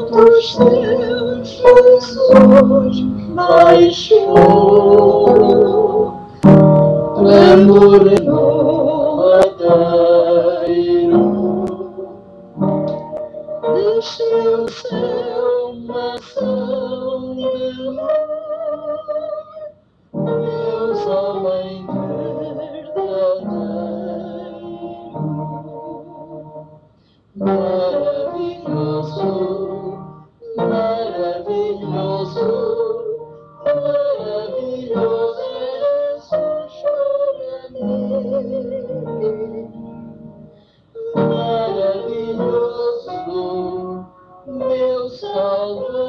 dos céus, Jesus baixou para morrer no madeiro. Desceu o céu, maçã de amor, Deus homem verdadeiro. Maravilhoso, maravilhoso, maravilhoso Jesus para mim. Maravilhoso, meu Salvador.